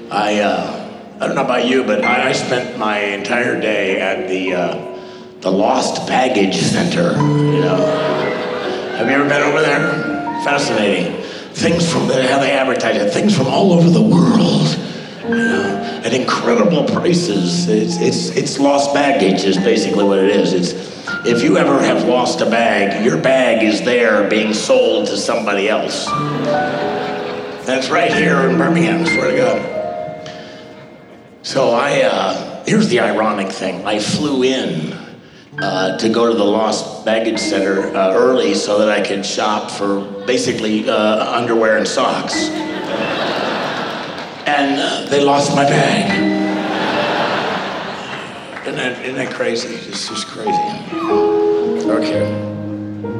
I don't know about you, but I spent my entire day at the Lost Baggage Center. You know, have you ever been over there? Fascinating. Things from how they advertise it. Things from all over the world. You know, at incredible prices. It's lost baggage is basically what it is. If you ever have lost a bag, your bag is there being sold to somebody else. That's right here in Birmingham, I swear to God. So here's the ironic thing. I flew in to go to the Lost Baggage Center early so that I could shop for basically underwear and socks. And they lost my bag. Isn't that crazy? It's just crazy. Okay.